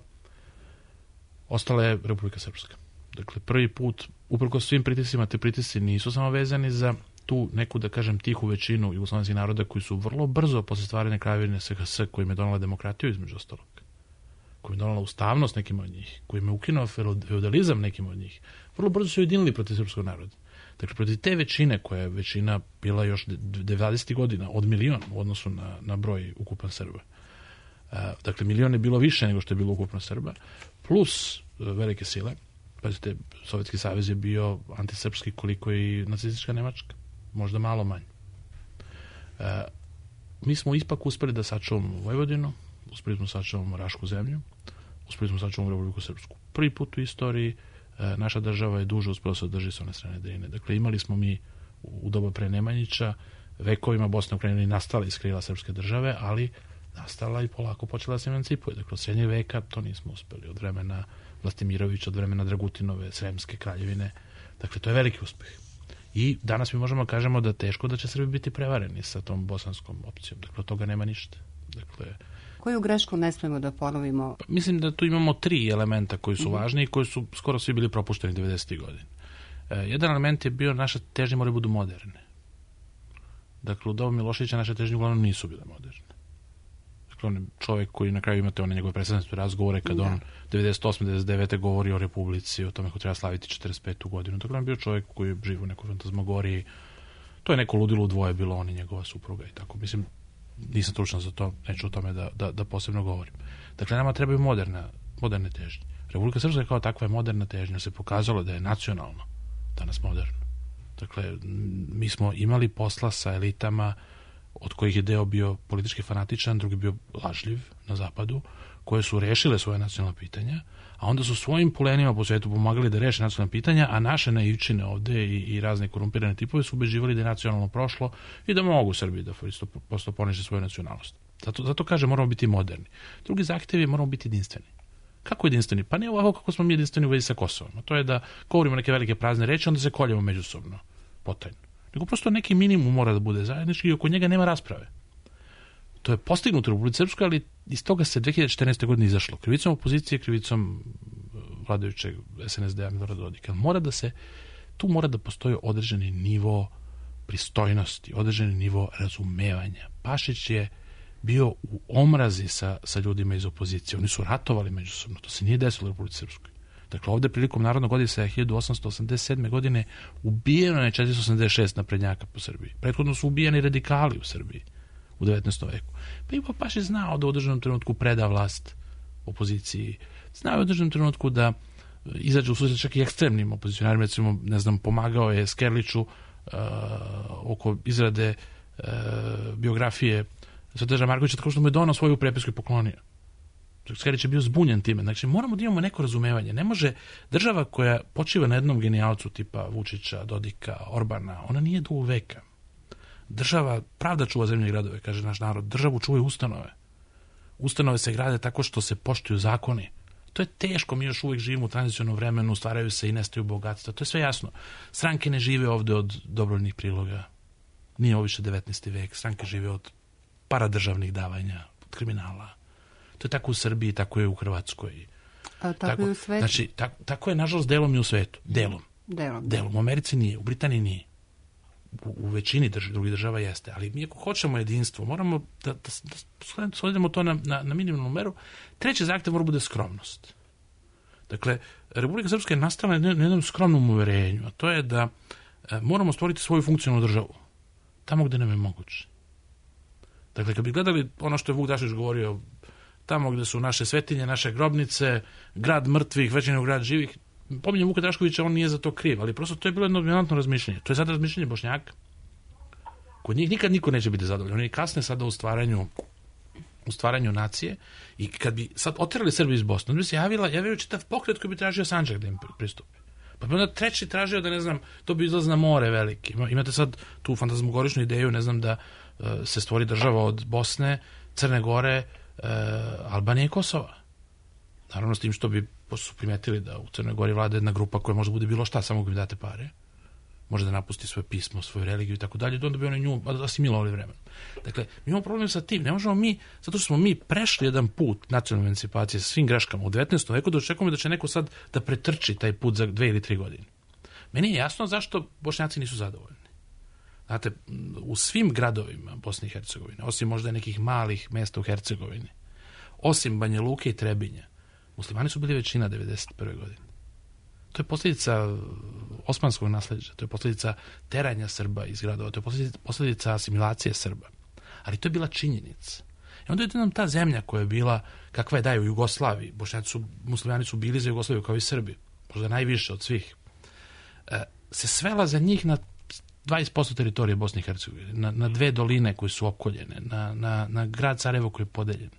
ostala je Republika Srpska. Dakle, prvi put, uprkos svim pritiscima, te pritisci nisu samo vezani za tu neku, da kažem, tihu većinu jugoslovenskih naroda koji su vrlo brzo posle stvaranja Kraljevine es ha es kojim je donala demokratiju između ostalog, kojim je donala ustavnost nekima od njih, kojim je ukinuo feudalizam nekima od njih, vrlo brzo su ujedinili protiv srpskog naroda. Dakle, protiv te većine, koja je većina bila još devedesetih godina od milion u odnosu na, na broj ukupan Srba. Dakle, milion je bilo više nego što je bilo ukupno Srba, plus velike sile. Pazite, Sovjetski savez je bio antisrpski koliko i nacistička Nemačka. Možda malo manje. E, mi smo ipak uspeli da sačuvamo Vojvodinu, uspeli smo sačuvamo Rašku zemlju, uspeli smo sačuvamo Republiku Srpsku. Prvi put u istoriji e, naša država je duže uspela se održi s one strane Drine. Dakle, imali smo mi u doba pre Nemanjića vekovima Bosna i Ukrajina nastala iz krila srpske države, ali nastala i polako počela da se emancipuje. Dakle, od srednjeg veka to nismo uspeli. Od vremena Vlastimirovića, od vremena Dragutinove, Sremske kraljevine. Dakle, to je veliki uspeh. I danas mi možemo kažemo da teško da će Srbi biti prevareni sa tom bosanskom opcijom. Dakle, od toga nema ništa. Dakle, Koju grešku ne smemo da ponovimo? Pa, mislim da tu imamo tri elementa koji su mm-hmm. važni i koji su skoro svi bili propušteni devedesetih godina. E, jedan element je bio naša težnje moraju budu moderne. Dakle, u dobu Miloševića naše težnje uglavnom nisu bile moderne. Dakle, on je čovjek koji na kraju imate one njegove predstavničke razgovore kad da. on devedeset osme devedeset devete govori o Republici, o tome kako treba slaviti četrdeset petu godinu. Dakle, on je bio čovjek koji je živo u nekoj fantazmagoriji. To je neko ludilo u dvoje bilo on i njegova supruga i tako. Mislim, nisam stručan za to, neću o tome da, da, da posebno govorim. Dakle, nama trebaju moderna, moderne težnje. Republika Srpska kao takva je moderna težnja, se pokazalo da je nacionalno danas moderno. Dakle, mi smo imali posla sa elitama od kojih je deo bio politički fanatičan, drugi bio lažljiv na zapadu, koje su rešile svoje nacionalna pitanja, a onda su svojim pulenima po svijetu pomagali da reše nacionalna pitanja, a naše naivčine ovde i, i razne korumpirane tipove su ubeđivali da je nacionalno prošlo i da mogu Srbiji da isto prosto poniže svoju nacionalnost. Zato, zato kaže, moramo biti moderni. Drugi zahtev je, moramo biti jedinstveni. Kako jedinstveni? Pa ne ovako kako smo mi jedinstveni u vezi sa Kosovom. A to je da govorimo neke velike prazne reči, onda se koljemo međusobno, potajno. Nego prosto neki minimum mora da bude zajednički i oko njega nema rasprave. To je postignuto u Republici Srpskoj, ali iz toga se dve hiljade četrnaeste. godine izašlo. Krivicom opozicije, krivicom vladajućeg es en es de a Milorada Dodika. Mora da se, tu mora da postoji određeni nivo pristojnosti, određeni nivo razumevanja. Pašić je bio u omrazi sa, sa ljudima iz opozicije. Oni su ratovali međusobno. To se nije desilo u Republici Srpskoj. Dakle, ovde prilikom Narodnog odisea hiljadu osamsto osamdeset sedme. godine ubijeno je četiristo osamdeset šest naprednjaka po Srbiji. Prethodno su ubijeni radikali u Srbiji u devetnaestom veku. Pa Ivo Pašić znao da u određenom trenutku preda vlast opoziciji. Znao je u određenom trenutku da izađe u susret čak i ekstremnim opozicionarima. Recimo, ne znam, pomagao je Skerliću uh, oko izrade uh, biografije Svetozara Markovića, tako što mu je donao svoju prepisku i poklonio. Skerlić je bio zbunjen time. Znači, moramo da imamo neko razumevanje. Ne može država koja počiva na jednom genijalcu tipa Vučića, Dodika, Orbana, ona nije dugo veka. Država, pravda čuva zemlje i gradove, kaže naš narod. Državu čuvaju ustanove. Ustanove se grade tako što se poštuju zakoni. To je teško, mi još uvijek živimo u tranzicionom vremenu, stvaraju se i nestaju bogatstva. To je sve jasno. Stranke ne žive ovde od dobrovoljnih priloga. Nije ovo više devetnaesti vek. Stranke žive od paradržavnih davanja, od kriminala. To je tako u Srbiji, tako je u Hrvatskoj. A tako, tako je u svetu? Znači, tako, tako je, nažalost, delom i u svetu. Delom. Delom. Delom. U Americi nije, u Britaniji nije. U, u većini drž, drugih država jeste. Ali mi ako hoćemo jedinstvo, moramo da, da, da svodimo to na, na, na minimalnu meru. Treći zahtev mora bude skromnost. Dakle, Republika Srpska je nastala na jednom skromnom uverenju, a to je da e, moramo stvoriti svoju funkcionalnu državu. Tamo gde nam je moguće. Dakle, kad bi gledali ono što je Vuk Drašković govorio, tamo gde su naše svetinje, naše grobnice, grad mrtvih, veći nego grad živih, pominjem Vuka Draškovića, on nije za to kriv, ali prosto to je bilo jedno dominantno razmišljanje. To je sada razmišljanje Bošnjaka. Kod njih nikad niko neće biti zadovoljan. Oni kasne sada u stvaranju, u stvaranju nacije i kad bi sad oterali Srbiju iz Bosne, onda bi se javila, javio čitav pokret koji bi tražio Sandžak da im pristupi. Pa bi onda treći tražio da, ne znam, to bi izlaz na more veliki. Imate sad tu fantazmogoričnu ideju, ne znam, da uh, se stvori država od Bosne, Crne Gore, uh, Albanije i Kosova. Naravno, s tim što bi su primetili da u Crnoj Gori vlada jedna grupa koja može bude bilo šta, samo ako im date pare. Može da napusti svoje pismo, svoju religiju i tako dalje, da onda bi oni nju asimilovali vremenom. Dakle, mi imamo problem sa tim. Ne možemo mi, zato što smo mi prešli jedan put nacionalne emancipacije sa svim greškama u devetnaestom veku, da očekujemo da će neko sad da pretrči taj put za dve ili tri godine. Meni je jasno zašto Bošnjaci nisu zadovoljni. Znate, u svim gradovima Bosne i Hercegovine, osim možda nekih malih mesta u Hercegovini, osim Banja Luke i Trebinja, muslimani su bili većina devedeset prve godine. To je posljedica osmanskog nasleđa, to je posljedica teranja Srba iz gradova, to je posljedica, posljedica asimilacije Srba. Ali to je bila činjenica. I onda je nam ta zemlja koja je bila, kakva je daju u Jugoslaviji, Bošnjaci su, muslimani su bili za Jugoslaviju kao i Srbi, možda najviše od svih, e, se svela za njih na dvadeset posto teritorije Bosne i Hercegovine, na, na dve doline koje su opkoljene, na, na, na grad Sarajevo koji je podeljen.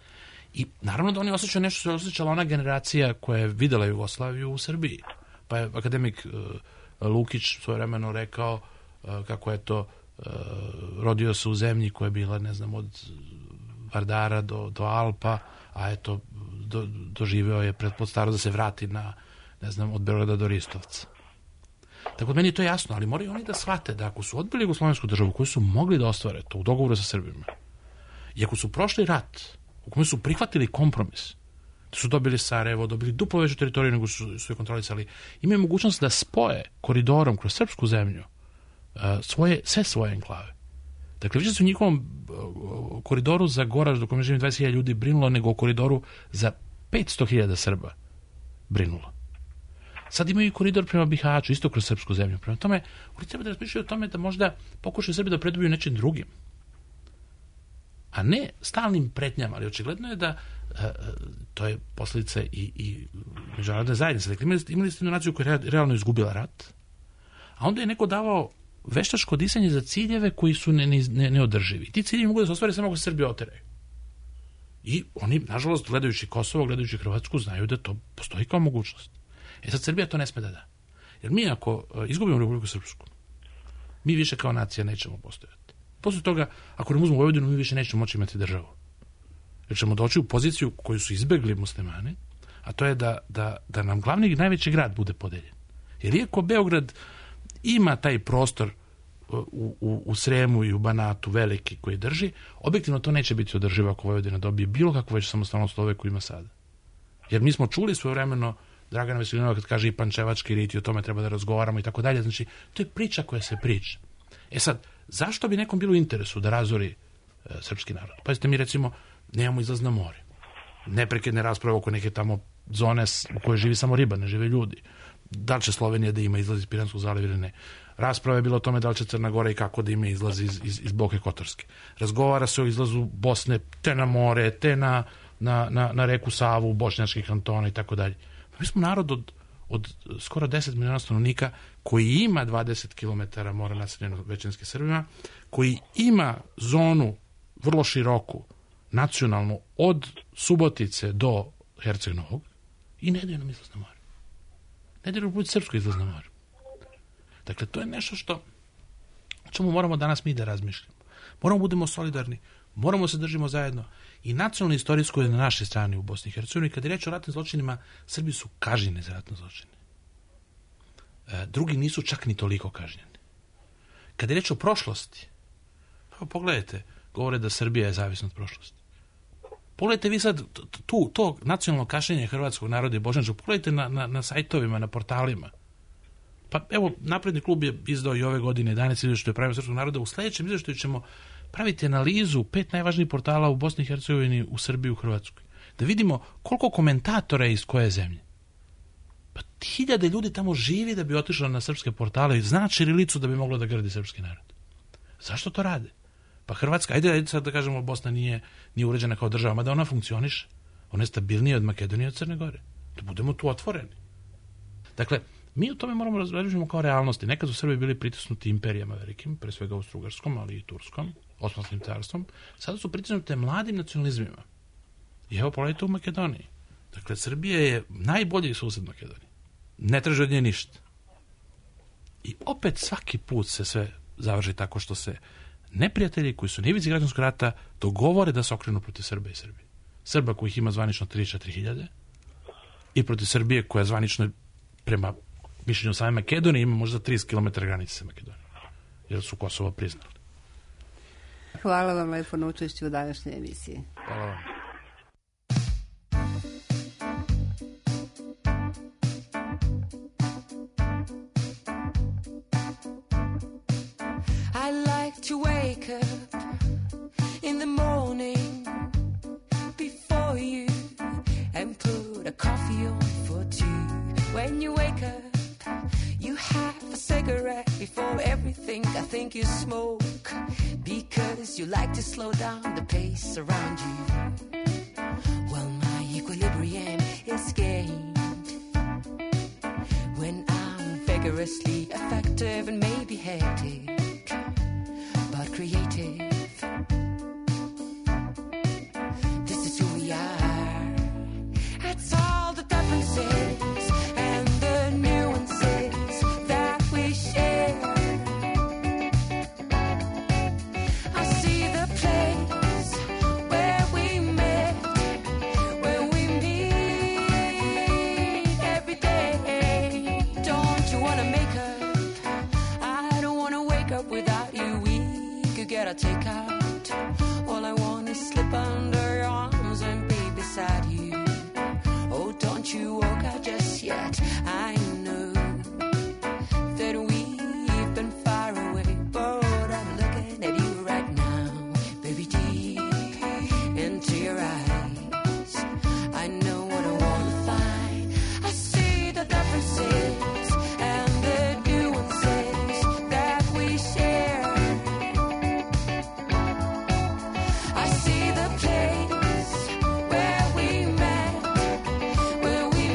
I naravno da oni osjećaju nešto što je osjećala ona generacija koja je videla Jugoslaviju u Srbiji. Pa je akademik uh, Lukić svojevremeno rekao uh, kako je to uh, rodio se u zemlji koja je bila, ne znam, od Vardara do, do Alpa, a eto, do, doživeo je pretpostavljeno da se vrati na, ne znam, od Beograda do Ristovca. Tako da meni je to jasno, ali moraju oni da shvate da ako su odbili jugoslovensku državu koju su mogli da ostvare to u dogovoru sa Srbima, i ako su prošli rat u kome su prihvatili kompromis, da su dobili Sarajevo, dobili duplo veću teritoriju nego su, su je kontrolisali, imaju mogućnost da spoje koridorom kroz srpsku zemlju uh, svoje, sve svoje enklave. Dakle, više se u njihovom uh, koridoru za Goraž, do kome živi dvadeset hiljada ljudi, brinulo nego u koridoru za petsto hiljada Srba brinulo. Sad imaju i koridor prema Bihaću, isto kroz srpsku zemlju. Prema tome, oni treba da razmišljaju o tome da možda pokušaju Srbi da predobiju nečim drugim. A ne stalnim pretnjama, ali očigledno je da uh, to je posljedica i, i međunarodne zajednice. Dakle, imali, imali ste jednu naciju koja je realno izgubila rat, a onda je neko davao veštačko disanje za ciljeve koji su ne, ne, neodrživi. Ti ciljevi mogu da se ostvare samo ako se Srbi oteraju. I oni, nažalost, gledajući Kosovo, gledajući Hrvatsku, znaju da to postoji kao mogućnost. E sad, Srbija to ne sme da da. Jer mi ako izgubimo Republiku Srpsku, mi više kao nacija nećemo postojati. Posle toga, ako nam uzmemo Vojvodinu, mi više nećemo moći imati državu. Jer ćemo doći u poziciju koju su izbegli muslimani, a to je da, da, da nam glavni i najveći grad bude podeljen. Jer iako Beograd ima taj prostor u, u, u Sremu i u Banatu veliki koji drži, objektivno to neće biti održivo ako Vojvodina dobije bilo kakvu već samostalnost ove koju ima sada. Jer mi smo čuli svojevremeno Dragana Veselinova kad kaže i pančevački rit i o tome treba da razgovaramo i tako dalje. Znači, to je priča koja se priča. E sad, zašto bi nekom bilo u interesu da razori e, srpski narod? Pazite, mi recimo nemamo izlaz na more. Neprekidne rasprave oko neke tamo zone u kojoj živi samo riba, ne žive ljudi. Da li će Slovenija da ima izlaz iz Piranskog zaljeva ili ne? Rasprava je bila o tome da li će Crna Gora i kako da ima izlaz iz, iz, iz Boke Kotorske. Razgovara se o izlazu Bosne te na more, te na, na, na, na reku Savu, bošnjačkih kantona i tako dalje. Mi smo narod od, od skoro deset miliona stanovnika koji ima dvadeset kilometara mora naseljeno većinski Srbima, koji ima zonu vrlo široku, nacionalnu, od Subotice do Herceg Novog i ne daju nam izlaz na more. Ne daju nam srpsko izlaz na more. Dakle, to je nešto što o čemu moramo danas mi da razmišljamo. Moramo budemo solidarni, moramo se držimo zajedno i nacionalno istorijsko je na našoj strani u Bosni i Hercegovini. Kad je reč o ratnim zločinima, Srbi su kažnjeni za ratne zločine. E, drugi nisu čak ni toliko kažnjeni. Kad je reč o prošlosti, pa pogledajte, govore da Srbija je zavisna od prošlosti. Pogledajte vi sad tu, to nacionalno kašnjenje hrvatskog naroda i bošnjačkog, pogledajte na, na, na sajtovima, na portalima. Pa evo, Napredni klub je izdao i ove godine jedanaest izvještaja pravima srpskog naroda. U sljedećem izvještaju ćemo praviti analizu pet najvažnijih portala u Bosni i Hercegovini, u Srbiji, u Hrvatskoj. Da vidimo koliko komentatora je iz koje zemlje. Pa hiljade ljudi tamo živi da bi otišlo na srpske portale i zna ćirilicu da bi moglo da grdi srpski narod. Zašto to rade? Pa Hrvatska, ajde, ajde sad da kažemo Bosna nije, nije uređena kao država, mada ona funkcioniše. Ona je stabilnija od Makedonije i od Crne Gore. Da budemo tu otvoreni. Dakle, mi o tome moramo razmišljati kao realnosti. Nekad su Srbi bili pritisnuti imperijama velikim, pre svega Austro-Ugarskom, ali i Turskom, Osmanskim carstvom. Sada su pritisnute mladim nacionalizmima. I evo, pogledajte u Makedoniji. Dakle, Srbija je najbolji sused Makedonije. Ne traži od nje ništa. I opet svaki put se sve završi tako što se neprijatelji koji su na ivici građanskog rata dogovore da se okrenu protiv Srba i Srbije. Srba kojih ima zvanično tri do četiri hiljade i protiv Srbije koja zvanično prema mišljenju same Makedonije ima možda trideset kilometara granice sa Makedonijom. Jer su Kosovo priznali. Hvala vam lepo na učešću u današnjoj emisiji. Hvala vam. I like to wake up in the morning before you and put a coffee on for two. When you wake up, you have a cigarette before everything. I think you smoke because you like to slow down the pace around you. Well, my equilibrium is gained when I'm vigorously effective and maybe hectic, but creative. This is who we are. That's all the differences and the nuances that we share. I see the place where we met, where we meet every day. Don't you wanna make up? I don't wanna wake up without you. We could get a takeout. All I want is slip under your arms beside you. Oh, don't you walk out just yet. I know that we've been far away, but I'm looking at you right now, baby, deep into your eyes. I know what I want to find. I see the differences and the nuances that we share. I see the place where we met, where we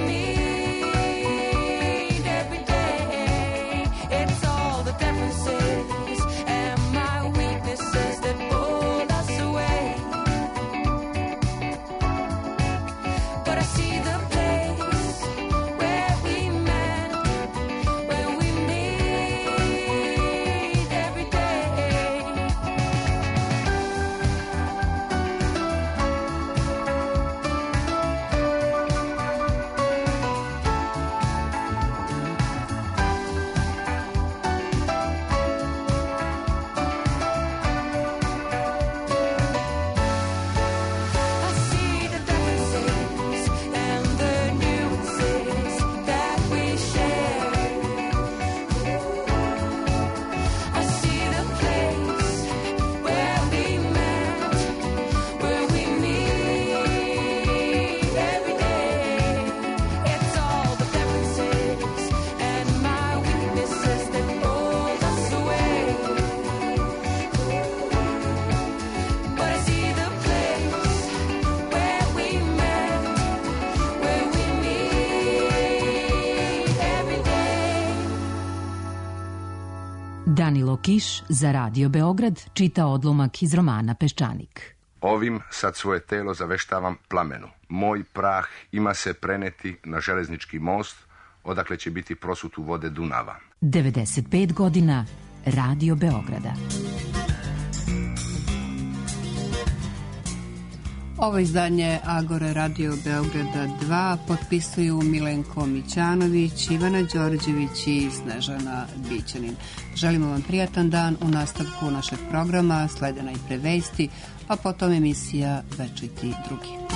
meet every day. It's all the differences and my weaknesses that pull us away. But I see the place where we met, where we meet every day. I see the differences and the nuances that we share. I see the place where we met, where we meet every day. It's all the differences and my weaknesses that pull us away. But I see the place where we met, where we meet every day. Danilo Kiš za Radio Beograd čita odlomak iz romana Peščanik. Ovim sad svoje telo zaveštavam plamenu. Moj prah ima se preneti na železnički most, odakle će biti prosut u vode Dunava. devedeset pet godina Radio Beograda. Ovo izdanje Agore Radio Beograda dva potpisuju Milenko Mićanović, Ivana Đorđević i Snežana Bićanin. Želimo vam prijatan dan u nastavku našeg programa, slede najpre vesti, a potom emisija Večiti drugi.